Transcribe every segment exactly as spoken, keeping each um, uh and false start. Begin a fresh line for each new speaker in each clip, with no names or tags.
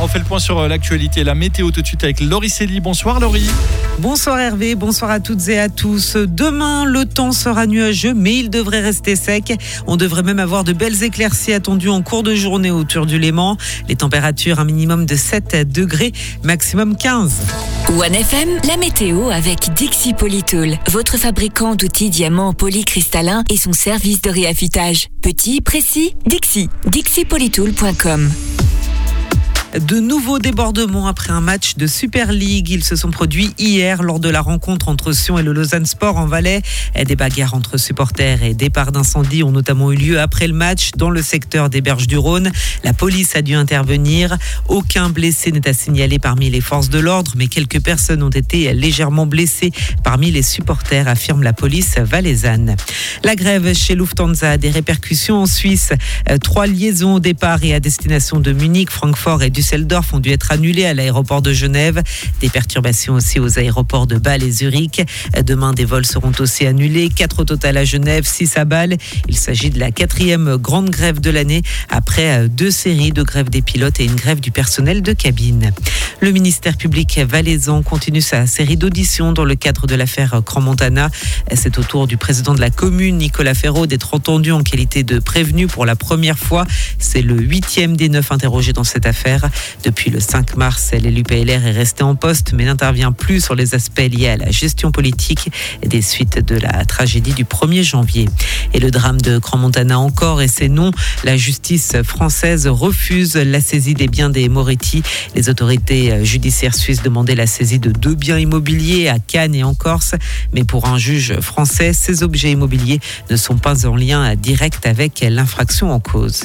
On fait le point sur l'actualité et la météo tout de suite avec Laurie Célie. Bonsoir Laurie.
Bonsoir Hervé, bonsoir à toutes et à tous. Demain, le temps sera nuageux, mais il devrait rester sec. On devrait même avoir de belles éclaircies attendues en cours de journée autour du Léman. Les températures, un minimum de sept degrés, maximum quinze.
One F M, la météo avec Dixie Polytool, votre fabricant d'outils diamants polycristallins et son service de réaffûtage. Petit, précis, Dixie. dixie polytool point com.
De nouveaux débordements après un match de Super League. Ils se sont produits hier lors de la rencontre entre Sion et le Lausanne Sport en Valais. Des bagarres entre supporters et départs d'incendie ont notamment eu lieu après le match dans le secteur des Berges du Rhône. La police a dû intervenir. Aucun blessé n'est à signaler parmi les forces de l'ordre, mais quelques personnes ont été légèrement blessées parmi les supporters, affirme la police valaisanne. La grève chez Lufthansa a des répercussions en Suisse. Trois liaisons au départ et à destination de Munich, Francfort et Düsseldorf ont dû être annulées à l'aéroport de Genève. Des perturbations aussi aux aéroports de Bâle et Zurich. Demain, des vols seront aussi annulés. Quatre au total à Genève, six à Bâle. Il s'agit de la quatrième grande grève de l'année après deux séries de grèves des pilotes et une grève du personnel de cabine. Le ministère public valaisan continue sa série d'auditions dans le cadre de l'affaire Crans-Montana. C'est au tour du président de la commune, Nicolas Ferraud, d'être entendu en qualité de prévenu pour la première fois. C'est le huitième des neuf interrogés dans cette affaire. Depuis le cinq mars, l'élu P L R est resté en poste, mais n'intervient plus sur les aspects liés à la gestion politique et des suites de la tragédie du premier janvier. Et le drame de Crans-Montana encore, et c'est non. La justice française refuse la saisie des biens des Moretti. Les autorités judiciaires suisses demandaient la saisie de deux biens immobiliers à Cannes et en Corse. Mais pour un juge français, ces objets immobiliers ne sont pas en lien direct avec l'infraction en cause.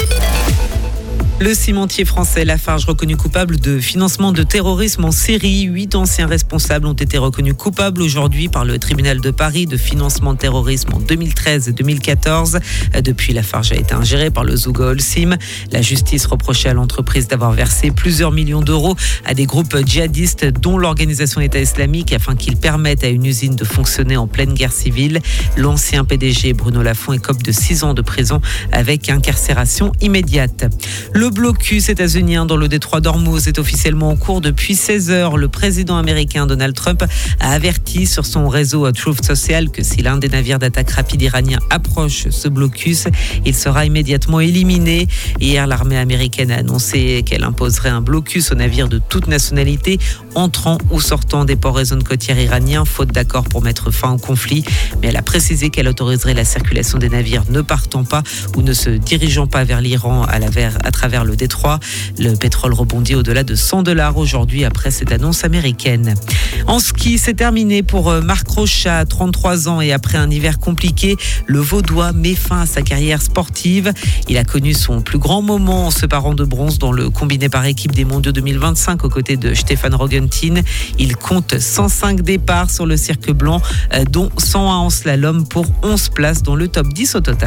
Le cimentier français Lafarge reconnu coupable de financement de terrorisme en Syrie. Huit anciens responsables ont été reconnus coupables aujourd'hui par le tribunal de Paris de financement de terrorisme en deux mille treize et deux mille quatorze. Depuis, Lafarge a été ingéré par le Zouga Holcim. La justice reprochait à l'entreprise d'avoir versé plusieurs millions d'euros à des groupes djihadistes, dont l'organisation État islamique, afin qu'ils permettent à une usine de fonctionner en pleine guerre civile. L'ancien P D G Bruno Lafont écope de six ans de prison avec incarcération immédiate. Le blocus états-unien dans le détroit d'Ormuz est officiellement en cours depuis seize heures. Le président américain Donald Trump a averti sur son réseau Truth Social que si l'un des navires d'attaque rapide iranien approche ce blocus, il sera immédiatement éliminé. Hier, l'armée américaine a annoncé qu'elle imposerait un blocus aux navires de toute nationalité entrant ou sortant des ports et zones côtières iraniens, faute d'accord pour mettre fin au conflit. Mais elle a précisé qu'elle autoriserait la circulation des navires ne partant pas ou ne se dirigeant pas vers l'Iran à, la vers, à travers le détroit. Le pétrole rebondit au-delà de cent dollars aujourd'hui après cette annonce américaine. En ski, c'est terminé pour Marc Rochat, trente-trois ans, et après un hiver compliqué, le Vaudois met fin à sa carrière sportive. Il a connu son plus grand moment en se parant de bronze dans le combiné par équipe des mondiaux deux mille vingt-cinq aux côtés de Stefan Rogentin. Il compte cent cinq départs sur le cirque blanc, dont cent un en slalom pour onze places dans le top dix au total.